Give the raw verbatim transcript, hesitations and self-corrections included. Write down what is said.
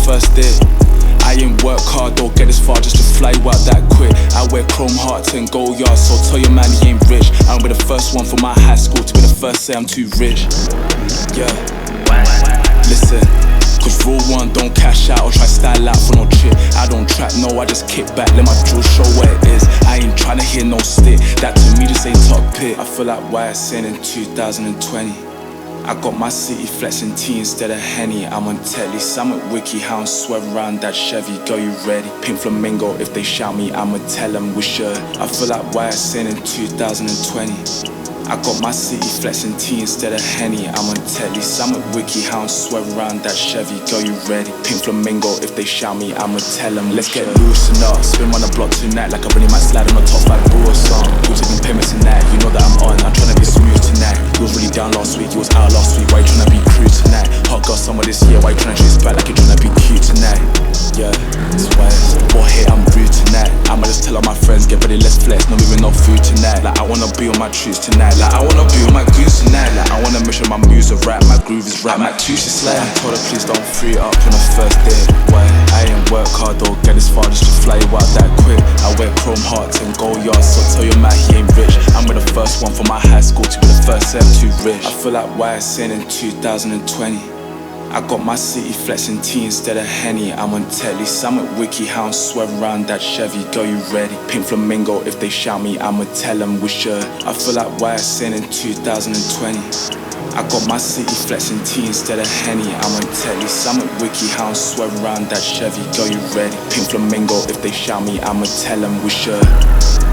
first date. I ain't work hard, don't get this far just to fly you out that quick. I wear chrome hearts and gold yards, so tell your man he ain't rich. I'm with the first one from my high school to be the first say I'm too rich. Yeah, listen, cause rule one, don't cash out or try style out for no chip. I don't trap, no, I just kick back, let my drill show where it is. I ain't tryna hear no stick, that to me just ain't top pit. I feel like why I sin in two thousand twenty. I got my city flexing tea instead of Henny. I'm on telly, I'm at Wiki Hound, swerve around that Chevy, girl you ready? Pink flamingo, if they shout me, I'ma tell them we should. I feel like why I sin in two thousand twenty. I got my city flexing tea instead of Henny. I'm on telly, I'm at Wiki Hound, swerve around that Chevy, girl you ready? Pink flamingo, if they shout me, I'ma tell them let's get loose and up. Spin on the block tonight like I really might slide on the top five ball song. You taking payments tonight, you know that I'm on, I'm tryna be smooth tonight. You was really down last week, you was out last week, why you tryna be crude tonight? Hot girl summer this year, why you tryna chase back like you tryna be cute tonight? Yeah, it's why boy hey I'm rude tonight. I'ma just tell all my friends, get ready, let's flex, no moving no food tonight. Like I wanna be on my truths tonight, like I wanna be on my goose tonight. Like I wanna make sure my moves are right, my groove is right, my juice is slang. I told her please don't free up on the first date. Why? I ain't work hard, don't get this far just to fly you out that quick. I wear chrome hearts and gold yards, so tell your man he ain't rich. I'm with the first one from my high school to be the first set too rich. I feel like why I sin in two thousand twenty. I got my city flexing tea instead of Henny. I'm on telly, I'm at Wiki Hound, swerve around that Chevy, girl you ready? Pink flamingo, if they shout me, I'ma tell them we should. I feel like why I sin in two thousand twenty. I got my city flexing tea instead of Henny. I'm on telly, I'm at Wiki Hound, swerve around that Chevy, girl you ready? Pink flamingo, if they shout me, I'ma tell them we should.